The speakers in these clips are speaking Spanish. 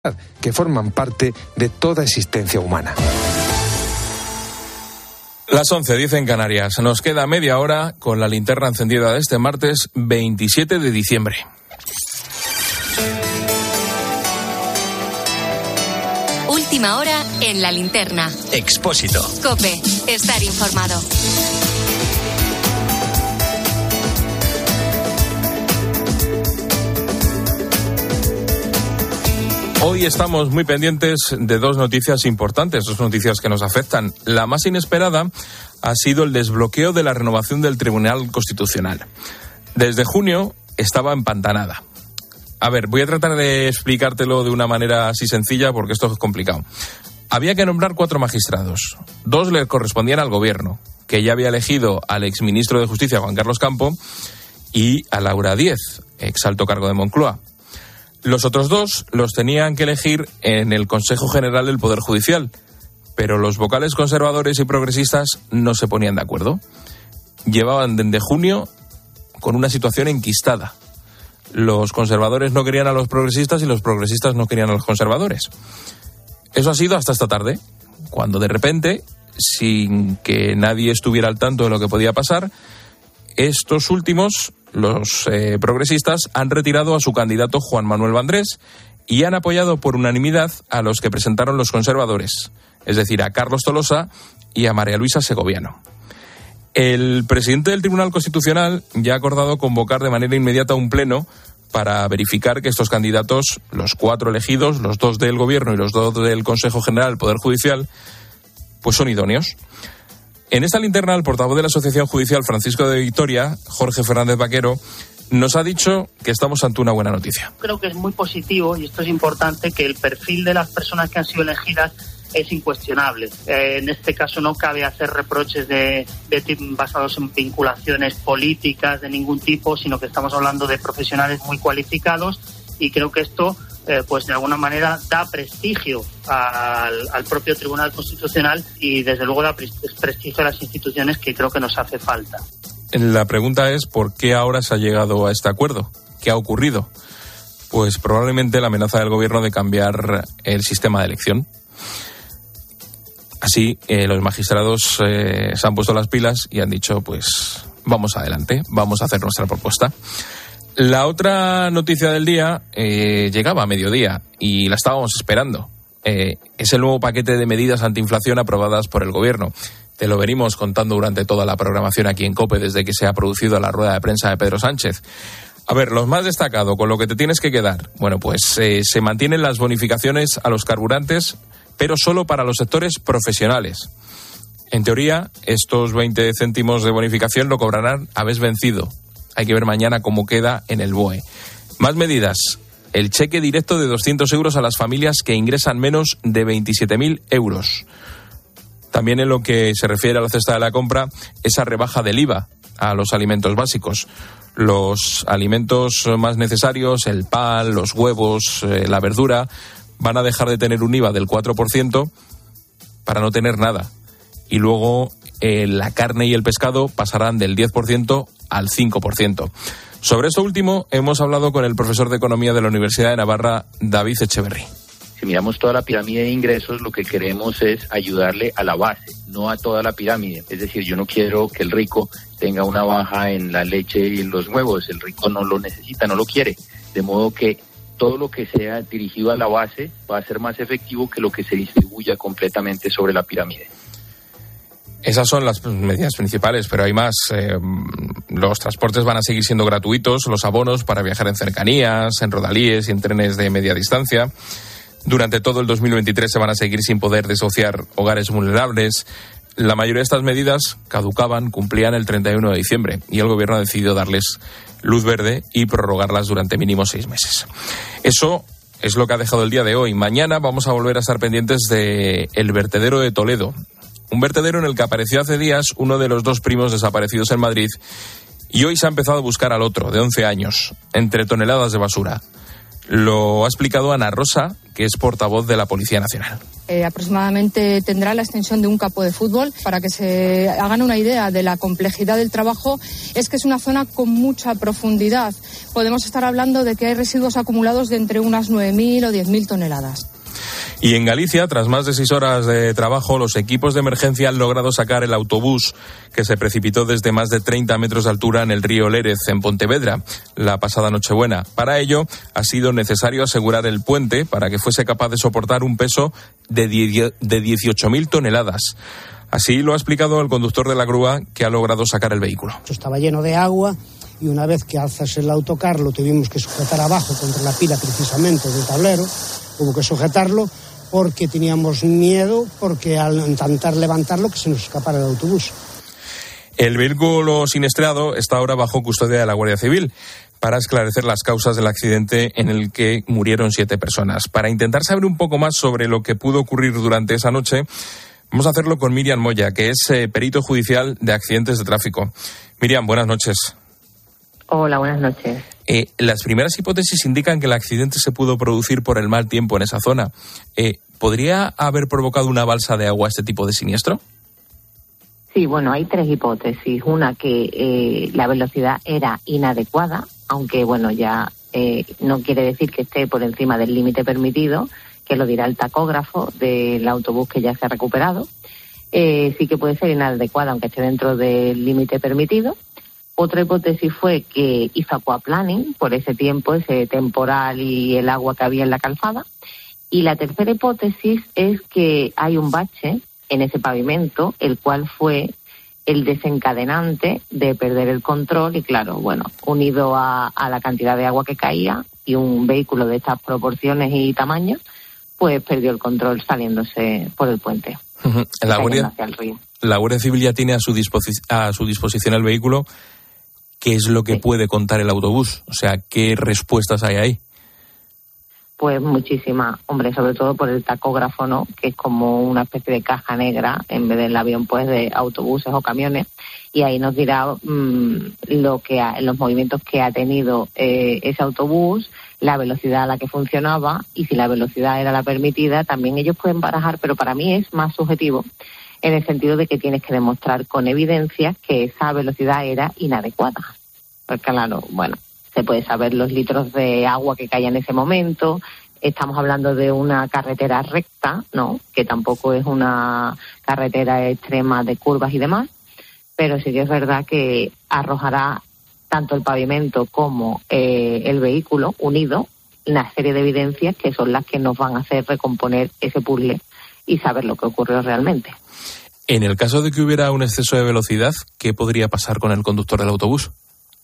que forman parte de toda existencia humana. Las 11:10 en Canarias. Nos queda media hora con la linterna encendida de este martes 27 de diciembre. Última hora en la linterna. Expósito. COPE. Estar informado. Hoy estamos muy pendientes de dos noticias importantes, dos noticias que nos afectan. La más inesperada ha sido el desbloqueo de la renovación del Tribunal Constitucional. Desde junio estaba empantanada. A ver, voy a tratar de explicártelo de una manera así sencilla porque esto es complicado. Había que nombrar 4 magistrados. 2 le correspondían al gobierno, que ya había elegido al exministro de Justicia, Juan Carlos Campo, y a Laura Díez, ex alto cargo de Moncloa. Los otros 2 los tenían que elegir en el Consejo General del Poder Judicial, pero los vocales conservadores y progresistas no se ponían de acuerdo. Llevaban desde junio con una situación enquistada. Los conservadores no querían a los progresistas y los progresistas no querían a los conservadores. Eso ha sido hasta esta tarde, cuando de repente, sin que nadie estuviera al tanto de lo que podía pasar, estos últimos, los progresistas, han retirado a su candidato Juan Manuel Vandrés y han apoyado por unanimidad a los que presentaron los conservadores, es decir, a Carlos Tolosa y a María Luisa Segoviano. El presidente del Tribunal Constitucional ya ha acordado convocar de manera inmediata un pleno para verificar que estos candidatos, los 4 elegidos, los 2 del Gobierno y los 2 del Consejo General del Poder Judicial, pues son idóneos. En esta linterna, el portavoz de la Asociación Judicial, Francisco de Vitoria, Jorge Fernández Vaquero, nos ha dicho que estamos ante una buena noticia. Creo que es muy positivo, y esto es importante, que el perfil de las personas que han sido elegidas es incuestionable. En este caso no cabe hacer reproches basados en vinculaciones políticas de ningún tipo, sino que estamos hablando de profesionales muy cualificados, y creo que esto pues de alguna manera da prestigio al propio Tribunal Constitucional y desde luego da prestigio a las instituciones, que creo que nos hace falta. La pregunta es ¿por qué ahora se ha llegado a este acuerdo? ¿Qué ha ocurrido? Pues probablemente la amenaza del gobierno de cambiar el sistema de elección. Así, los magistrados se han puesto las pilas y han dicho, pues vamos adelante, vamos a hacer nuestra propuesta. La otra noticia del día llegaba a mediodía y la estábamos esperando. Es el nuevo paquete de medidas antiinflación aprobadas por el gobierno. Te lo venimos contando durante toda la programación aquí en COPE desde que se ha producido la rueda de prensa de Pedro Sánchez. A ver, los más destacados, con lo que te tienes que quedar. Bueno, pues se mantienen las bonificaciones a los carburantes, pero solo para los sectores profesionales. En teoría, estos 20 céntimos de bonificación lo cobrarán a mes vencido. Hay que ver mañana cómo queda en el BOE. Más medidas. El cheque directo de 200 euros a las familias que ingresan menos de 27.000 euros. También en lo que se refiere a la cesta de la compra, esa rebaja del IVA a los alimentos básicos. Los alimentos más necesarios, el pan, los huevos, la verdura, van a dejar de tener un IVA del 4% para no tener nada. Y luego la carne y el pescado pasarán del 10% al 5%. Sobre esto último hemos hablado con el profesor de Economía de la Universidad de Navarra, David Echeverri. Si miramos toda la pirámide de ingresos, lo que queremos es ayudarle a la base, no a toda la pirámide. Es decir, yo no quiero que el rico tenga una baja en la leche y en los huevos. El rico no lo necesita, no lo quiere. De modo que todo lo que sea dirigido a la base va a ser más efectivo que lo que se distribuya completamente sobre la pirámide. Esas son las medidas principales, pero hay más. Los transportes van a seguir siendo gratuitos, los abonos para viajar en cercanías, en rodalíes y en trenes de media distancia. Durante todo el 2023 se van a seguir sin poder desociar hogares vulnerables. La mayoría de estas medidas cumplían el 31 de diciembre y el gobierno ha decidido darles luz verde y prorrogarlas durante mínimo 6 meses. Eso es lo que ha dejado el día de hoy. Mañana vamos a volver a estar pendientes de el vertedero de Toledo. Un vertedero en el que apareció hace días uno de los 2 primos desaparecidos en Madrid y hoy se ha empezado a buscar al otro, de 11 años, entre toneladas de basura. Lo ha explicado Ana Rosa, que es portavoz de la Policía Nacional. aproximadamente tendrá la extensión de un campo de fútbol. Para que se hagan una idea de la complejidad del trabajo, es que es una zona con mucha profundidad. Podemos estar hablando de que hay residuos acumulados de entre unas 9.000 o 10.000 toneladas. Y en Galicia, tras más de 6 horas de trabajo, los equipos de emergencia han logrado sacar el autobús que se precipitó desde más de 30 metros de altura en el río Lérez, en Pontevedra, la pasada Nochebuena. Para ello, ha sido necesario asegurar el puente para que fuese capaz de soportar un peso de 18.000 toneladas. Así lo ha explicado el conductor de la grúa, que ha logrado sacar el vehículo. Estaba lleno de agua y una vez que alzas el autocar lo tuvimos que sujetar abajo contra la pila precisamente del tablero. Hubo que sujetarlo porque teníamos miedo, porque al intentar levantarlo que se nos escapara el autobús. El vehículo siniestrado está ahora bajo custodia de la Guardia Civil para esclarecer las causas del accidente en el que murieron 7 personas. Para intentar saber un poco más sobre lo que pudo ocurrir durante esa noche, vamos a hacerlo con Miriam Moya, que es perito judicial de accidentes de tráfico. Miriam, buenas noches. Hola, buenas noches. Las primeras hipótesis indican que el accidente se pudo producir por el mal tiempo en esa zona. ¿Podría haber provocado una balsa de agua este tipo de siniestro? Sí, bueno, hay 3 hipótesis. Una, que la velocidad era inadecuada, aunque bueno, ya no quiere decir que esté por encima del límite permitido, que lo dirá el tacógrafo del autobús que ya se ha recuperado. Sí que puede ser inadecuada, aunque esté dentro del límite permitido. Otra hipótesis fue que hizo aquaplaning por ese tiempo, ese temporal y el agua que había en la calzada. Y la tercera hipótesis es que hay un bache en ese pavimento, el cual fue el desencadenante de perder el control y, claro, bueno, unido a la cantidad de agua que caía y un vehículo de estas proporciones y tamaños, pues perdió el control saliéndose por el puente. Uh-huh. La Guardia Civil ya tiene a su disposición el vehículo. ¿Qué es lo que puede contar el autobús? O sea, ¿qué respuestas hay ahí? Pues muchísimas, hombre, sobre todo por el tacógrafo, ¿no? Que es como una especie de caja negra en vez del avión, pues, de autobuses o camiones. Y ahí nos dirá los movimientos que ha tenido ese autobús, la velocidad a la que funcionaba, y si la velocidad era la permitida, también ellos pueden barajar, pero para mí es más subjetivo, en el sentido de que tienes que demostrar con evidencia que esa velocidad era inadecuada. Porque claro, bueno, se puede saber los litros de agua que caía en ese momento. Estamos hablando de una carretera recta, ¿no? Que tampoco es una carretera extrema de curvas y demás, pero sí que es verdad que arrojará tanto el pavimento como el vehículo unido una serie de evidencias que son las que nos van a hacer recomponer ese puzzle y saber lo que ocurrió realmente. En el caso de que hubiera un exceso de velocidad, ¿qué podría pasar con el conductor del autobús?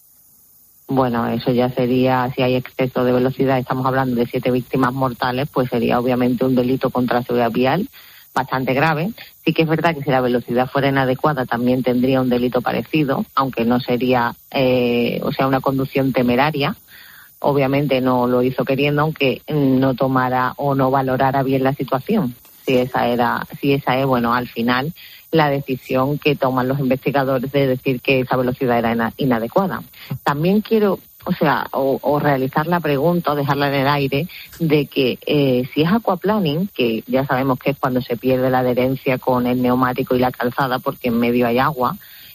Bueno, eso ya sería, si hay exceso de velocidad, estamos hablando de 7 víctimas mortales, pues sería obviamente un delito contra la seguridad vial bastante grave. Sí que es verdad que si la velocidad fuera inadecuada también tendría un delito parecido, aunque no sería, una conducción temeraria. Obviamente no lo hizo queriendo, aunque no tomara o no valorara bien la situación. Si esa es, bueno, al final la decisión que toman los investigadores de decir que esa velocidad era inadecuada. También quiero, realizar la pregunta o dejarla en el aire de que si es aquaplaning, que ya sabemos que es cuando se pierde la adherencia con el neumático y la calzada porque en medio hay agua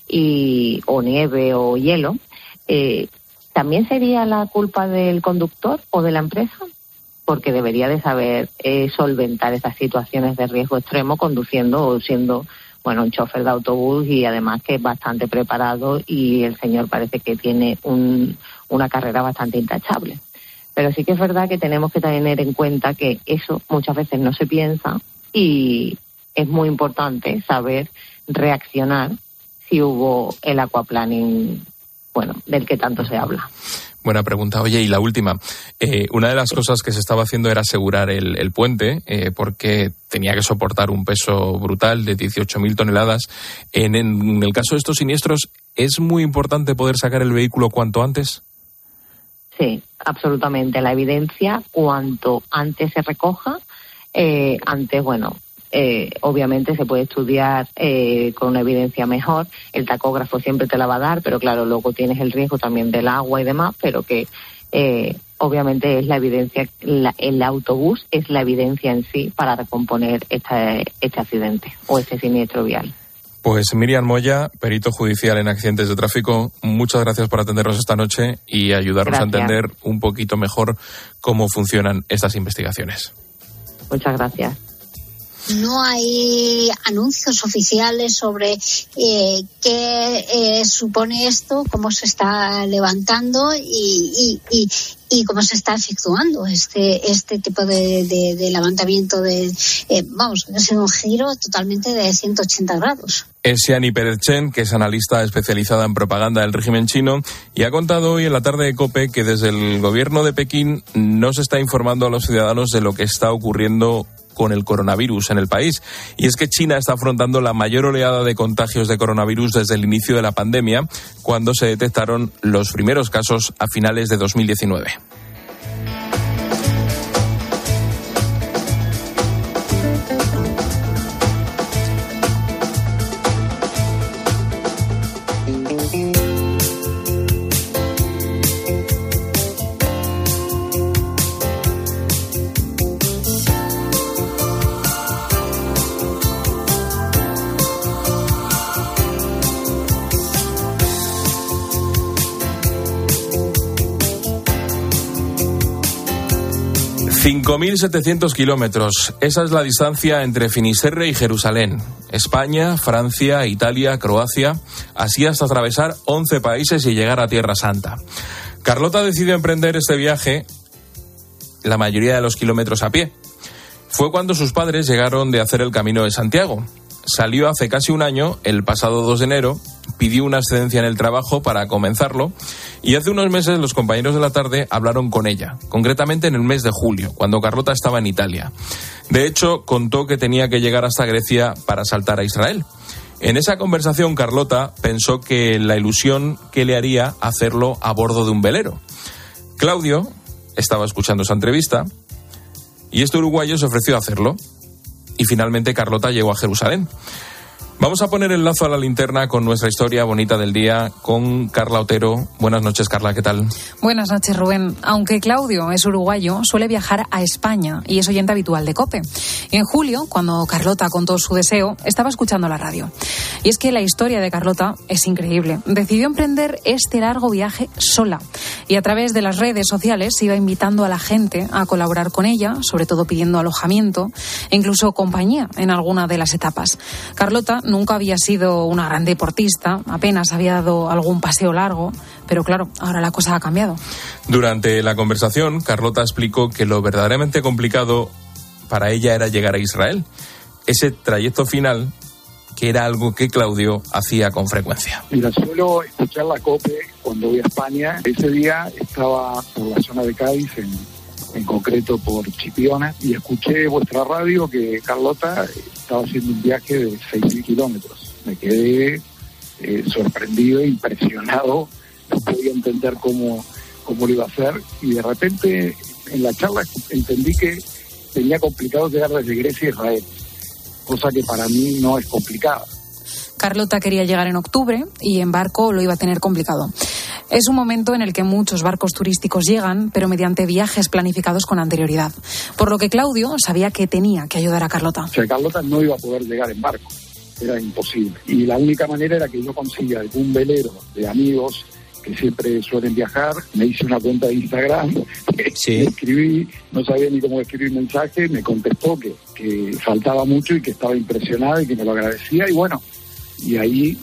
o nieve o hielo, ¿también sería la culpa del conductor o de la empresa? Porque debería de saber solventar esas situaciones de riesgo extremo conduciendo o siendo, un chofer de autobús, y además que es bastante preparado y el señor parece que tiene una carrera bastante intachable. Pero sí que es verdad que tenemos que tener en cuenta que eso muchas veces no se piensa y es muy importante saber reaccionar si hubo el aquaplaning, del que tanto se habla. Buena pregunta. Oye, y la última. Una de las cosas que se estaba haciendo era asegurar el puente, porque tenía que soportar un peso brutal de 18.000 toneladas. En el caso de estos siniestros, ¿es muy importante poder sacar el vehículo cuanto antes? Sí, absolutamente. La evidencia, cuanto antes se recoja, obviamente se puede estudiar con una evidencia mejor. El tacógrafo siempre te la va a dar, pero claro, luego tienes el riesgo también del agua y demás, pero que obviamente es la evidencia, el autobús es la evidencia en sí para recomponer este accidente o este siniestro vial. Pues Miriam Moya, perito judicial en accidentes de tráfico, muchas gracias por atendernos esta noche y ayudarnos a entender un poquito mejor cómo funcionan estas investigaciones. Muchas gracias. No hay anuncios oficiales sobre qué supone esto, cómo se está levantando y cómo se está efectuando este tipo de levantamiento. Es un giro totalmente de 180 grados. Es Xiani Pérez-Chen, que es analista especializada en propaganda del régimen chino, y ha contado hoy en la tarde de COPE que desde el gobierno de Pekín no se está informando a los ciudadanos de lo que está ocurriendo con el coronavirus en el país. Y es que China está afrontando la mayor oleada de contagios de coronavirus desde el inicio de la pandemia, cuando se detectaron los primeros casos a finales de 2019. ...5.700 kilómetros. Esa es la distancia entre Finisterre y Jerusalén. España, Francia, Italia, Croacia... así hasta atravesar 11 países y llegar a Tierra Santa. Carlota decidió emprender este viaje... la mayoría de los kilómetros a pie. Fue cuando sus padres llegaron de hacer el Camino de Santiago. Salió hace casi un año, el pasado 2 de enero... pidió una excedencia en el trabajo para comenzarlo y hace unos meses los compañeros de la tarde hablaron con ella, concretamente en el mes de julio, cuando Carlota estaba en Italia. De hecho, contó que tenía que llegar hasta Grecia para saltar a Israel. En esa conversación, Carlota pensó que la ilusión que le haría hacerlo a bordo de un velero. Claudio estaba escuchando esa entrevista y este uruguayo se ofreció a hacerlo y finalmente Carlota llegó a Jerusalén. Vamos a poner el lazo a la linterna con nuestra historia bonita del día con Carla Otero. Buenas noches, Carla, ¿qué tal? Buenas noches, Rubén. Aunque Claudio es uruguayo, suele viajar a España y es oyente habitual de COPE. En julio, cuando Carlota contó su deseo, estaba escuchando la radio. Y es que la historia de Carlota es increíble. Decidió emprender este largo viaje sola y a través de las redes sociales iba invitando a la gente a colaborar con ella, sobre todo pidiendo alojamiento e incluso compañía en alguna de las etapas. Carlota nunca había sido una gran deportista, apenas había dado algún paseo largo, pero claro, ahora la cosa ha cambiado. Durante la conversación, Carlota explicó que lo verdaderamente complicado para ella era llegar a Israel. Ese trayecto final, que era algo que Claudio hacía con frecuencia. Mira, suelo escuchar la COPE cuando voy a España. Ese día estaba por la zona de Cádiz, en concreto por Chipiona, y escuché vuestra radio que Carlota estaba haciendo un viaje de 6.000 kilómetros. Me quedé sorprendido e impresionado, no podía entender cómo lo iba a hacer, y de repente en la charla entendí que tenía complicado llegar desde Grecia a Israel, cosa que para mí no es complicada. Carlota quería llegar en octubre y en barco lo iba a tener complicado. Es un momento en el que muchos barcos turísticos llegan, pero mediante viajes planificados con anterioridad. Por lo que Claudio sabía que tenía que ayudar a Carlota. O sea, Carlota no iba a poder llegar en barco, era imposible. Y la única manera era que yo consiga algún velero de amigos que siempre suelen viajar. Me hice una cuenta de Instagram, sí. Le escribí, no sabía ni cómo escribir mensaje, me contestó que faltaba mucho y que estaba impresionada y que me lo agradecía, y bueno, y ahí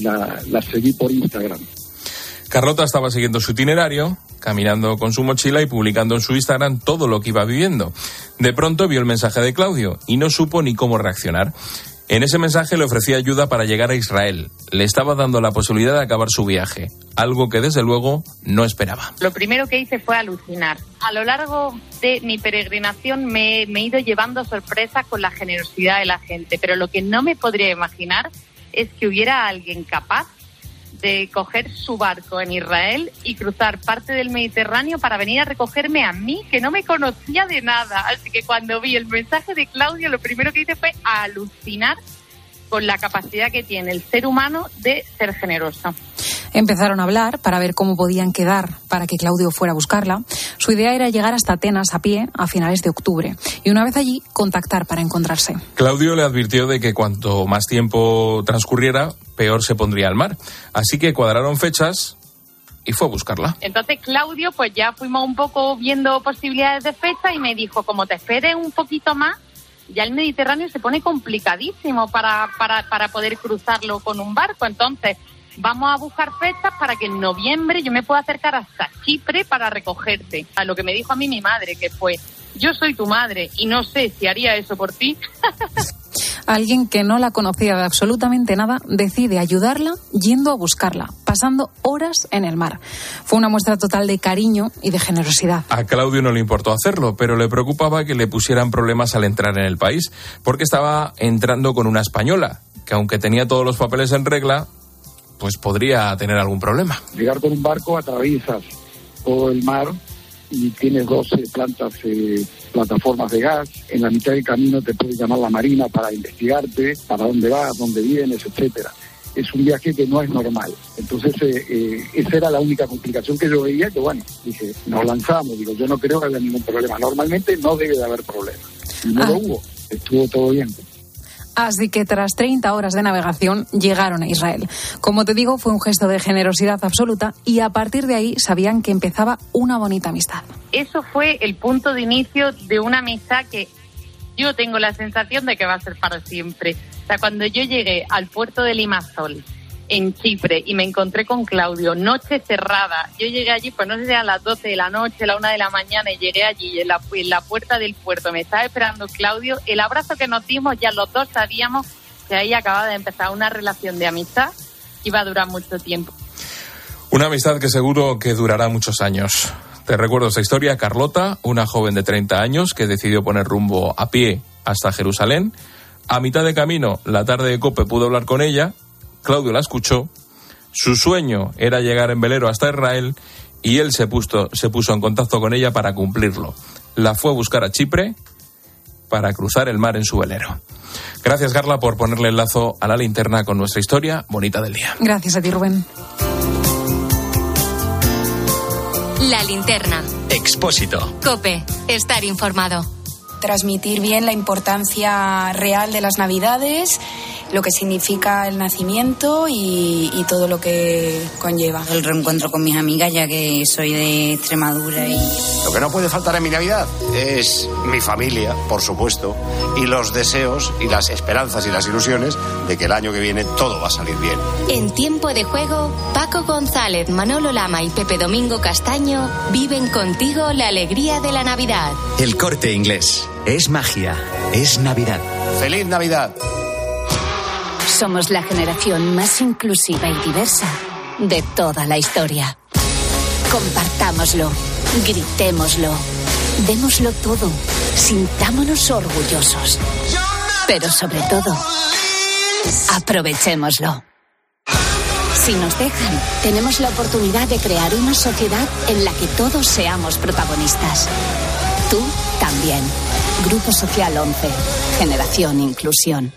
la seguí por Instagram. Carlota estaba siguiendo su itinerario, caminando con su mochila y publicando en su Instagram todo lo que iba viviendo. De pronto vio el mensaje de Claudio y no supo ni cómo reaccionar. En ese mensaje le ofrecía ayuda para llegar a Israel. Le estaba dando la posibilidad de acabar su viaje, algo que desde luego no esperaba. Lo primero que hice fue alucinar. A lo largo de mi peregrinación me he ido llevando sorpresas con la generosidad de la gente, pero lo que no me podría imaginar es que hubiera alguien capaz de coger su barco en Israel y cruzar parte del Mediterráneo para venir a recogerme a mí, que no me conocía de nada. Así que cuando vi el mensaje de Claudio, lo primero que hice fue alucinar con la capacidad que tiene el ser humano de ser generoso. Empezaron a hablar para ver cómo podían quedar para que Claudio fuera a buscarla. Su idea era llegar hasta Atenas a pie a finales de octubre y una vez allí contactar para encontrarse. Claudio le advirtió de que cuanto más tiempo transcurriera, peor se pondría al mar. Así que cuadraron fechas y fue a buscarla. Entonces Claudio, pues ya fuimos un poco viendo posibilidades de fecha y me dijo, como te esperes un poquito más, ya el Mediterráneo se pone complicadísimo para poder cruzarlo con un barco. Entonces vamos a buscar fechas para que en noviembre yo me pueda acercar hasta Chipre para recogerte. A lo que me dijo a mí mi madre, que fue, yo soy tu madre y no sé si haría eso por ti. Alguien que no la conocía de absolutamente nada decide ayudarla yendo a buscarla, pasando horas en el mar. Fue una muestra total de cariño y de generosidad. A Claudio no le importó hacerlo, pero le preocupaba que le pusieran problemas al entrar en el país, porque estaba entrando con una española, que aunque tenía todos los papeles en regla, pues podría tener algún problema. Llegar con un barco, atraviesas todo el mar y tienes 12 plataformas de gas. En la mitad del camino te puede llamar la Marina para investigarte, para dónde vas, dónde vienes, etcétera. Es un viaje que no es normal. Entonces, esa era la única complicación que yo veía, que bueno, dije, nos lanzamos, digo, yo no creo que haya ningún problema. Normalmente no debe de haber problema. Y no lo hubo, estuvo todo bien. Así que tras 30 horas de navegación llegaron a Israel. Como te digo, fue un gesto de generosidad absoluta y a partir de ahí sabían que empezaba una bonita amistad. Eso fue el punto de inicio de una amistad que yo tengo la sensación de que va a ser para siempre. O sea, cuando yo llegué al puerto de Limassol, en Chipre, y me encontré con Claudio, noche cerrada, yo llegué allí, pues no sé si eran las 12 de la noche, la 1 de la mañana, y llegué allí en la puerta del puerto, me estaba esperando Claudio, el abrazo que nos dimos, ya los dos sabíamos que ahí acababa de empezar una relación de amistad que iba a durar mucho tiempo. Una amistad que seguro que durará muchos años. Te recuerdo esta historia, Carlota, una joven de 30 años que decidió poner rumbo a pie hasta Jerusalén. A mitad de camino, la tarde de COPE pudo hablar con ella, Claudio la escuchó, su sueño era llegar en velero hasta Israel y él se puso en contacto con ella para cumplirlo. La fue a buscar a Chipre para cruzar el mar en su velero. Gracias, Carla, por ponerle el lazo a la linterna con nuestra historia bonita del día. Gracias a ti, Rubén. La linterna. Expósito. COPE. Estar informado. Transmitir bien la importancia real de las Navidades, lo que significa el nacimiento y todo lo que conlleva. El reencuentro con mis amigas, ya que soy de Extremadura. Lo que no puede faltar en mi Navidad es mi familia, por supuesto, y los deseos y las esperanzas y las ilusiones de que el año que viene todo va a salir bien. En Tiempo de Juego, Paco González, Manolo Lama y Pepe Domingo Castaño viven contigo la alegría de la Navidad. El Corte Inglés. Es magia. Es Navidad. ¡Feliz Navidad! Somos la generación más inclusiva y diversa de toda la historia. Compartámoslo, gritémoslo, démoslo todo, sintámonos orgullosos. Pero sobre todo, aprovechémoslo. Si nos dejan, tenemos la oportunidad de crear una sociedad en la que todos seamos protagonistas. Tú también. Grupo Social 11. Generación Inclusión.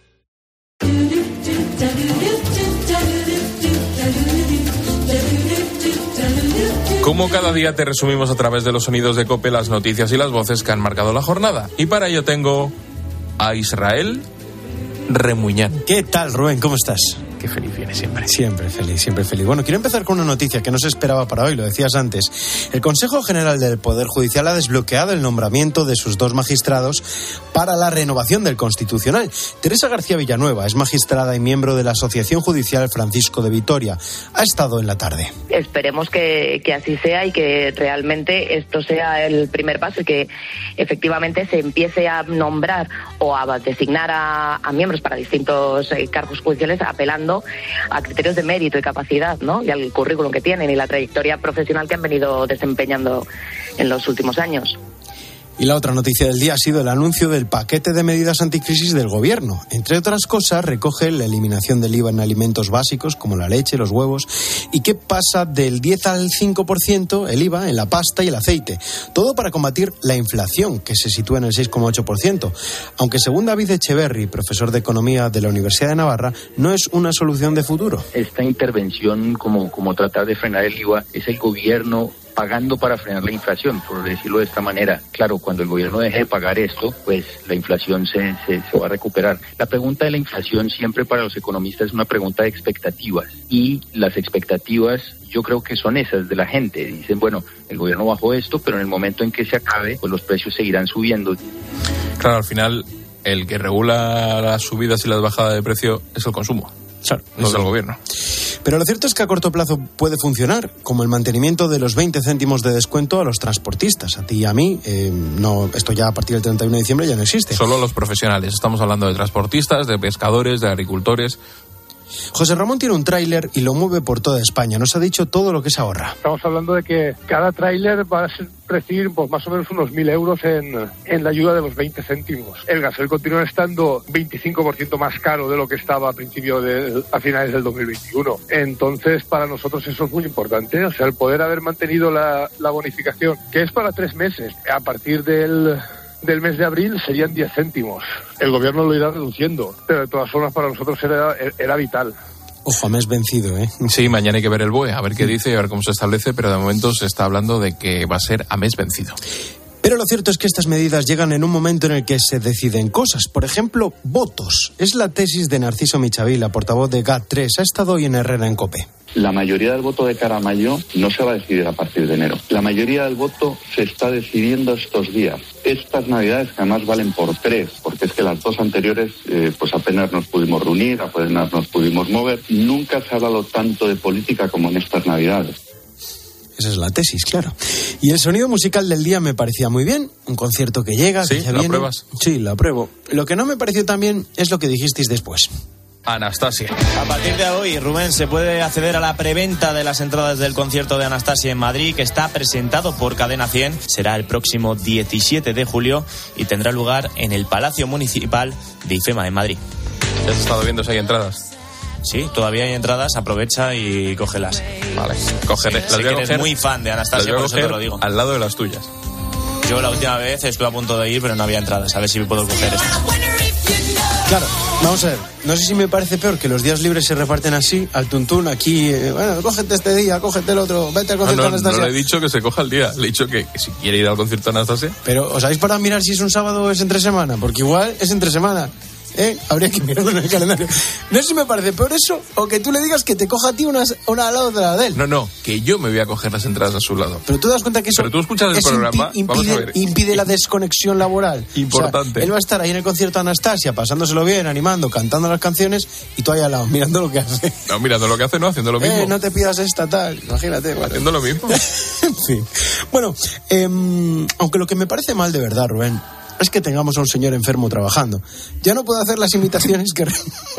Como cada día te resumimos a través de los sonidos de COPE las noticias y las voces que han marcado la jornada. Y para ello tengo a Israel Remuñán. ¿Qué tal, Rubén? ¿Cómo estás? Qué feliz viene siempre. Siempre feliz, siempre feliz. Bueno, quiero empezar con una noticia que no se esperaba para hoy, lo decías antes. El Consejo General del Poder Judicial ha desbloqueado el nombramiento de sus 2 magistrados para la renovación del Constitucional. Teresa García Villanueva es magistrada y miembro de la Asociación Judicial Francisco de Vitoria. Ha estado en la tarde. Esperemos que así sea y que realmente esto sea el primer paso y que efectivamente se empiece a nombrar o a designar a miembros para distintos cargos judiciales apelando a criterios de mérito y capacidad, ¿no? Y al currículum que tienen y la trayectoria profesional que han venido desempeñando en los últimos años. Y la otra noticia del día ha sido el anuncio del paquete de medidas anticrisis del gobierno. Entre otras cosas, recoge la eliminación del IVA en alimentos básicos como la leche, los huevos, y que pasa del 10 al 5% el IVA en la pasta y el aceite. Todo para combatir la inflación, que se sitúa en el 6,8%. Aunque según David Echeverri, profesor de Economía de la Universidad de Navarra, no es una solución de futuro. Esta intervención, como tratar de frenar el IVA, es el gobierno pagando para frenar la inflación, por decirlo de esta manera. Claro, cuando el gobierno deje de pagar esto, pues la inflación se va a recuperar. La pregunta de la inflación siempre para los economistas es una pregunta de expectativas, y las expectativas yo creo que son esas de la gente. Dicen, bueno, el gobierno bajó esto, pero en el momento en que se acabe, pues los precios seguirán subiendo. Claro, al final, el que regula las subidas y las bajadas de precio es el consumo. Claro, no es el gobierno. Pero lo cierto es que a corto plazo puede funcionar, como el mantenimiento de los 20 céntimos de descuento a los transportistas. A ti y a mí, no, esto ya a partir del 31 de diciembre ya no existe. Solo los profesionales. Estamos hablando de transportistas, de pescadores, de agricultores. José Ramón tiene un tráiler y lo mueve por toda España. Nos ha dicho todo lo que se ahorra. Estamos hablando de que cada tráiler va a recibir pues, más o menos unos 1.000 euros en la ayuda de los 20 céntimos. El gasoil continúa estando 25% más caro de lo que estaba a finales del 2021. Entonces, para nosotros eso es muy importante. O sea, el poder haber mantenido la bonificación, que es para 3 meses, a partir del mes de abril serían 10 céntimos. El gobierno lo irá reduciendo, pero de todas formas para nosotros era vital. Ojo, a mes vencido, ¿eh? Sí, mañana hay que ver el BOE, a ver qué dice y a ver cómo se establece, pero de momento se está hablando de que va a ser a mes vencido. Pero lo cierto es que estas medidas llegan en un momento en el que se deciden cosas. Por ejemplo, votos. Es la tesis de Narciso Michavila, portavoz de GAT3. Ha estado hoy en Herrera en COPE. La mayoría del voto de cara a mayo no se va a decidir a partir de enero. La mayoría del voto se está decidiendo estos días. Estas Navidades, que además valen por 3, porque es que las 2 anteriores pues apenas nos pudimos reunir, apenas nos pudimos mover. Nunca se ha hablado tanto de política como en estas Navidades. Esa es la tesis, claro. Y el sonido musical del día me parecía muy bien. Un concierto que llega, ¿Sí? que ya ¿Lo viene. apruebas? Sí, lo apruebo. Lo que no me pareció tan bien es lo que dijisteis después. Anastasia. A partir de hoy, Rubén, se puede acceder a la preventa de las entradas del concierto de Anastasia en Madrid, que está presentado por Cadena 100. Será el próximo 17 de julio y tendrá lugar en el Palacio Municipal de IFEMA, en Madrid. ¿Ya has estado viendo si hay entradas? Sí, todavía hay entradas, aprovecha y cógelas. Vale, cógelas. Sí, sé que eres muy fan de Anastasia, por eso te lo digo. Al lado de las tuyas. Yo la última vez estuve a punto de ir, pero no había entradas. A ver si me puedo coger esto. Claro, vamos a ver. No sé si me parece peor que los días libres se reparten así, al tuntún, aquí, bueno, cógete este día, cógete el otro, vete al concierto de Anastasia. No le he dicho que se coja el día, le he dicho que si quiere ir al concierto de Anastasia. Pero, ¿os habéis parado a mirar si es un sábado o es entre semana? Porque igual es entre semana. Habría que mirarlo en el calendario. No sé si me parece peor eso o que tú le digas que te coja a ti una al lado de la de él. No, que yo me voy a coger las entradas a su lado. Pero tú te das cuenta que eso... Pero tú escuchas el programa, vamos a ver. Impide la desconexión laboral. Importante. O sea, él va a estar ahí en el concierto de Anastasia, pasándoselo bien, animando, cantando las canciones, y tú ahí al lado, mirando lo que hace. No, mirando lo que hace, no, haciendo lo mismo. No te pidas esta tal, imagínate. Bueno. Haciendo lo mismo. En fin. Bueno, aunque lo que me parece mal de verdad, Rubén, es que tengamos a un señor enfermo trabajando. Ya no puedo hacer las imitaciones que...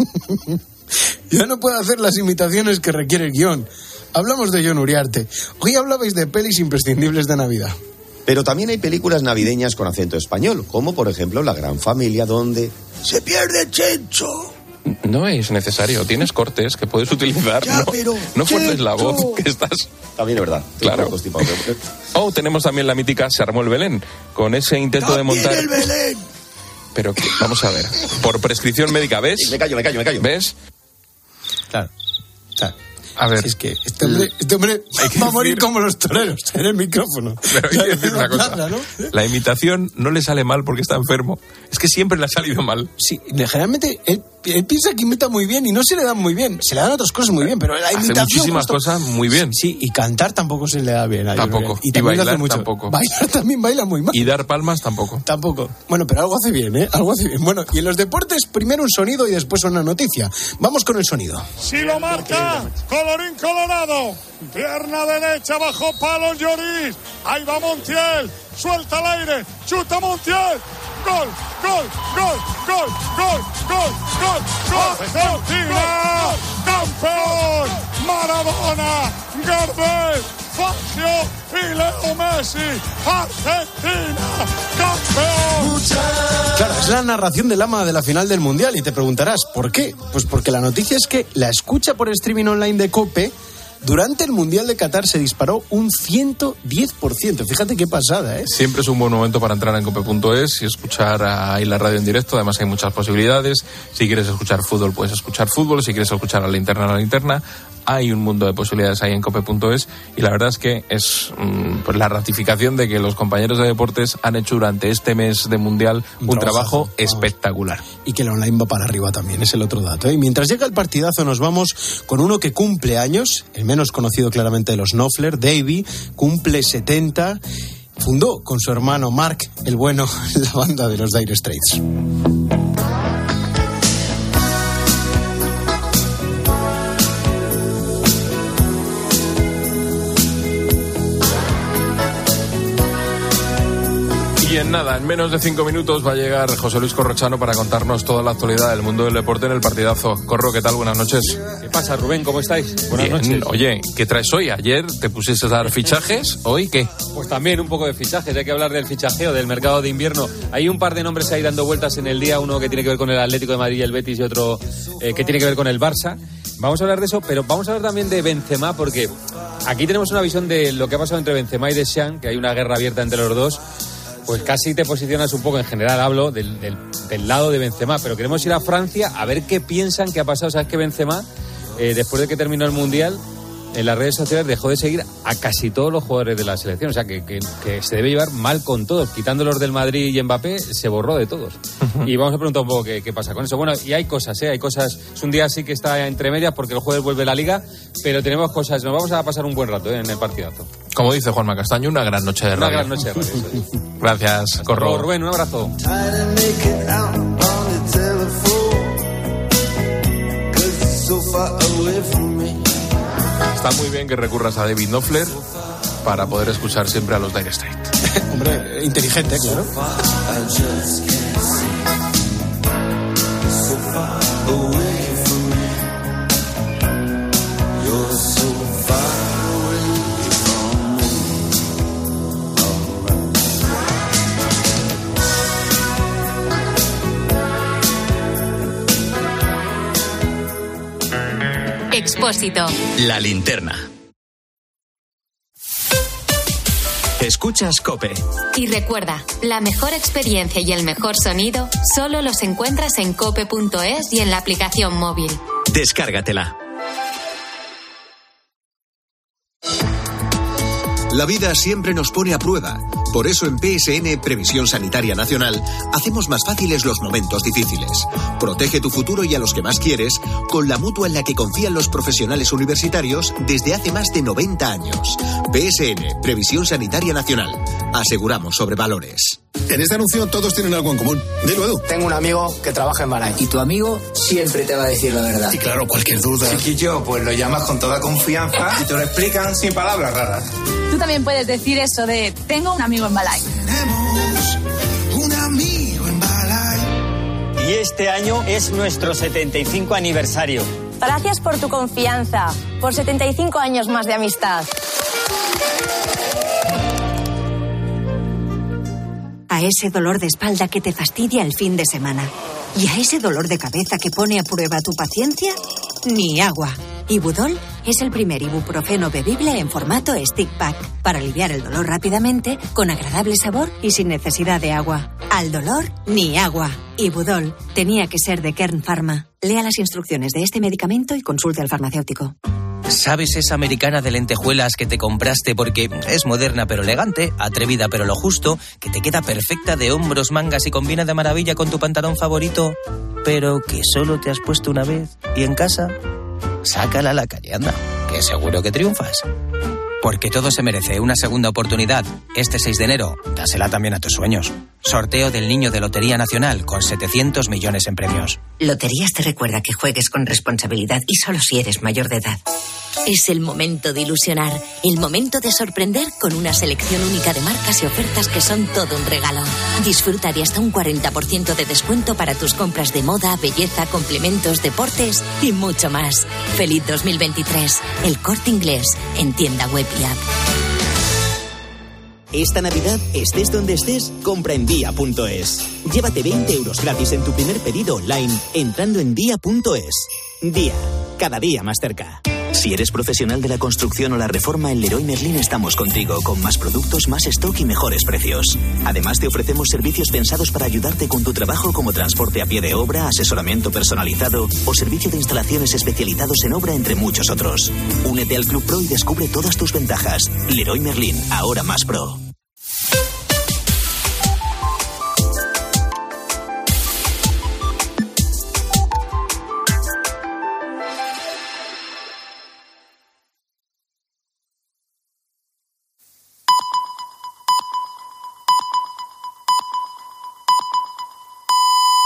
requiere el guión. Hablamos de Jon Uriarte. Hoy hablabais de pelis imprescindibles de Navidad. Pero también hay películas navideñas con acento español, como por ejemplo La Gran Familia, donde se pierde Chencho. No es necesario, tienes cortes que puedes utilizar. Ya, no fuerces la voz, que estás... También es verdad. Claro. Tenemos también la mítica Se armó el Belén, con ese intento de montar... el Belén! Pero vamos a ver, por prescripción médica, ¿ves? Me callo. ¿Ves? Claro. A ver. Si es que este hombre va a morir como los toreros en el micrófono. Pero hay que decir una cosa. ¿No? La imitación no le sale mal porque está enfermo. Es que siempre le ha salido mal. Sí, generalmente él piensa que imita muy bien y no se le dan muy bien. Se le dan otras cosas muy bien, pero la imitación... Hace muchísimas cosas muy bien. Sí, y cantar tampoco se le da bien. Tampoco. Y bailar tampoco. Bailar también baila muy mal. Y dar palmas tampoco. Tampoco. Bueno, pero algo hace bien, ¿eh? Algo hace bien. Bueno, y en los deportes, primero un sonido y después una noticia. Vamos con el sonido. Si lo marca, colorín colorado. Pierna derecha bajo palo Lloris. Ahí va Montiel. Suelta al aire. Chuta Montiel. Gol. Argentina, campeón. Maradona, Gardel, Fangio y Leo Messi. Argentina, campeón. Claro, es la narración del ama de la final del Mundial y te preguntarás, ¿por qué? Pues porque la noticia es que la escucha por streaming online de COPE durante el Mundial de Qatar se disparó un 110%. Fíjate qué pasada, ¿eh? Siempre es un buen momento para entrar en cope.es y escuchar ahí la radio en directo. Además hay muchas posibilidades. Si quieres escuchar fútbol, puedes escuchar fútbol. Si quieres escuchar a la linterna. Hay un mundo de posibilidades ahí en cope.es y la verdad es que es pues la ratificación de que los compañeros de deportes han hecho durante este mes de Mundial un trabajo espectacular. Y que el online va para arriba también, es el otro dato, ¿eh? Y mientras llega el partidazo nos vamos con uno que cumple años, el menos conocido claramente de los Knopfler, Davey, cumple 70, fundó con su hermano Mark, el bueno, la banda de los Dire Straits. Y en nada, en menos de 5 minutos va a llegar José Luis Corrochano para contarnos toda la actualidad del mundo del deporte en el partidazo. Corro, ¿qué tal? Buenas noches. ¿Qué pasa, Rubén? ¿Cómo estáis? Buenas noches. Oye, ¿qué traes hoy? Ayer te pusiste a dar fichajes, ¿hoy qué? Pues también un poco de fichajes, hay que hablar del fichajeo, del mercado de invierno. Hay un par de nombres ahí dando vueltas en el día, uno que tiene que ver con el Atlético de Madrid y el Betis y otro que tiene que ver con el Barça. Vamos a hablar de eso, pero vamos a hablar también de Benzema, porque aquí tenemos una visión de lo que ha pasado entre Benzema y Deschamps, que hay una guerra abierta entre los dos. Pues casi te posicionas un poco, en general hablo del lado de Benzema, pero queremos ir a Francia a ver qué piensan que ha pasado. Sabes que Benzema, después de que terminó el Mundial, en las redes sociales dejó de seguir a casi todos los jugadores de la selección, o sea que se debe llevar mal con todos, quitándolos del Madrid y Mbappé, se borró de todos. Y vamos a preguntar un poco qué pasa con eso. Bueno, y hay cosas, es un día así que está entre medias porque el jueves vuelve la Liga, pero tenemos cosas, nos vamos a pasar un buen rato en el partidazo. Como dice Juanma Castaño, una gran noche de radio. Una gran noche de radio. Gracias, Corro. Rubén, un abrazo. Está muy bien que recurras a David Knopfler para poder escuchar siempre a los Dire Straits. Hombre, inteligente, claro. Expósito. La linterna. Escuchas COPE. Y recuerda, la mejor experiencia y el mejor sonido solo los encuentras en cope.es y en la aplicación móvil. Descárgatela. La vida siempre nos pone a prueba. Por eso en PSN, Previsión Sanitaria Nacional, hacemos más fáciles los momentos difíciles. Protege tu futuro y a los que más quieres con la mutua en la que confían los profesionales universitarios desde hace más de 90 años. PSN, Previsión Sanitaria Nacional. Aseguramos sobre valores. En este anuncio todos tienen algo en común. Dilo, Edu. Tengo un amigo que trabaja en Balay. Y tu amigo siempre te va a decir la verdad. Y claro, cualquier duda. Chiquillo, pues lo llamas con toda confianza y te lo explican sin palabras raras. Tú también puedes decir eso de tengo un amigo en Balay. Tenemos un amigo en Balay. Y este año es nuestro 75 aniversario. Gracias por tu confianza, por 75 años más de amistad. A ese dolor de espalda que te fastidia el fin de semana. Y a ese dolor de cabeza que pone a prueba tu paciencia, ni agua. Ibudol es el primer ibuprofeno bebible en formato stick pack para aliviar el dolor rápidamente, con agradable sabor y sin necesidad de agua. Al dolor, ni agua. Ibudol tenía que ser de Kern Pharma. Lea las instrucciones de este medicamento y consulte al farmacéutico. ¿Sabes esa americana de lentejuelas que te compraste porque es moderna pero elegante, atrevida pero lo justo, que te queda perfecta de hombros, mangas y combina de maravilla con tu pantalón favorito, pero que solo te has puesto una vez y en casa? Sácala a la calle, anda, que seguro que triunfas. Porque todo se merece una segunda oportunidad. Este 6 de enero, dásela también a tus sueños. Sorteo del Niño de Lotería Nacional con 700 millones en premios. Loterías te recuerda que juegues con responsabilidad y solo si eres mayor de edad. Es el momento de ilusionar, el momento de sorprender con una selección única de marcas y ofertas que son todo un regalo. Disfruta de hasta un 40% de descuento para tus compras de moda, belleza, complementos, deportes y mucho más. Feliz 2023. El Corte Inglés, en tienda web y app. Esta Navidad, estés donde estés, compra en Día.es. Llévate 20 euros gratis en tu primer pedido online entrando en Día.es. Día, cada día más cerca. Si eres profesional de la construcción o la reforma, en Leroy Merlin estamos contigo, con más productos, más stock y mejores precios. Además, te ofrecemos servicios pensados para ayudarte con tu trabajo, como transporte a pie de obra, asesoramiento personalizado o servicio de instalaciones especializados en obra, entre muchos otros. Únete al Club Pro y descubre todas tus ventajas. Leroy Merlin, ahora más pro.